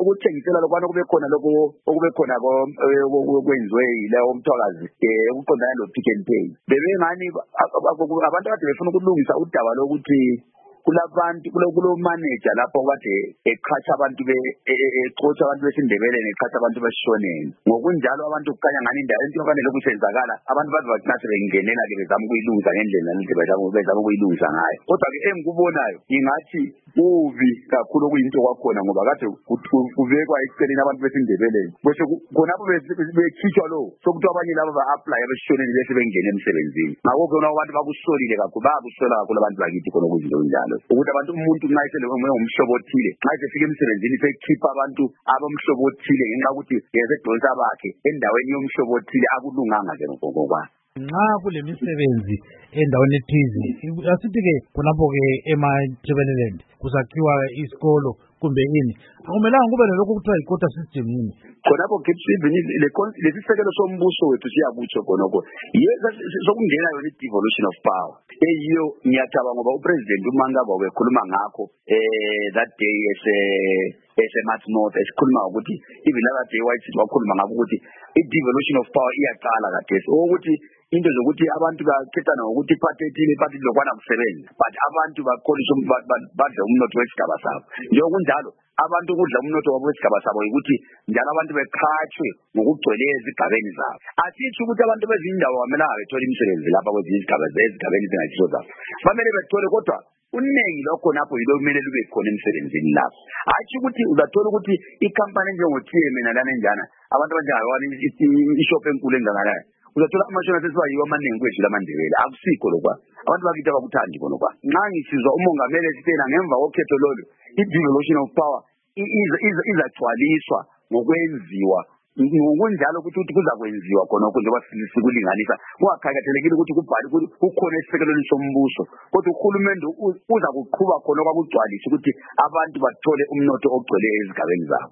ukuthengisela lokwana kube khona lokho okube khona kwenziwe yileyo umthwakazi ukuqondana lo Pick n Pay bebengani abantu kade befuna ukulungisa udaba lokuthi kulabantu kulo manager lapho kade eqhatsha abantu eqhotha abantu besindebeleni eqhatsha abantu besishoneni ngokunjalo abantu kukhanya ngani indawo into yofanele ukusenzakala abantu bathi bengenela ke bezama ukuyilungisa ngendlela bezama ukuyilungisa ngayo kodwa ke engikubonayo ingathi ubi kakhulu okuyinto kwakhona ngoba kade kubekwa eceleni abantu besindebeleni bese khonapho bekhitshwa lo sokuthi abanye labo ba-apply abesishoneni bese bengena emsebenzini ngakho khona abantu bakusolile kakhulu bayakusola kakhulu abantu bakithi khona okuzinto njalo ukuthi abantu umuntu nxa umhlobo othile nxa efika emsebenzini sekhipha abantu abomhlobo othile ngenxa ukuthi yesedonsa bakhe endaweni yomhlobo othile akulunganga ke ngokwakho nxa kulemisebenzi endaweni ethize asithi-ke khonapho-ke ema-Jubilee kusakhiwa isikolo kumbe ini akumelanga kube nelokhu kuthiwa yi-quota system yini khonapho lesisekelo sombuso wethu siyakutsho khonokho sokungena yona i-devolution of power eyiyo ngiyacaba ngoba upresident uMankaba wekhuluma ngakho that day ese-North North esikhuluma ukuthi even that day wayithi wakhuluma ngakho ukuthi i-devolution of power iyaqala kade ukuthi into zokuthi abantu bakhethana ngokuthi iphathi lokwana kusebenza but abantu bakholisha badla umnotho wesigaba sabo njengokunjalo abantu kudla umnotho wabo wesigaba sabo ukuthi njalo abantu beqhatshwe ngokugcwele ezigabeni zabo asithi ukuthi abantu bezindawo bamelanga bethole imisebenzi lapha ezigabeni zingayisizo zabo famele bethole kodwa uningi lokho napho yilo kumele lube khona emsebenzini lapho athi ukuthi uzathola ukuthi ikhampani njengo-TM nalana njana abantu abanjengabani ishop enkulu engangalaya uzathola amashona sesiba yiwo amaningi kwethu lamandebele akusikho lokwa abantu bakithi abakuthandi konokwa nxa ngisizwa umongameli esitena ngemva kokhetho lolu i-devolution of power izagcwaliswa ngokwenziwa ngokunjalo ukuthi kuzakwenziwa khonokho njengoba sikulinganisa kungakhathalekile ukuthi kubhali kukhona esisekelweni sombuso kodwa uhulumende uza kuqhuba khona kwakugcwalisa ukuthi abantu bathole umnotho ogcwele ezigabeni zabo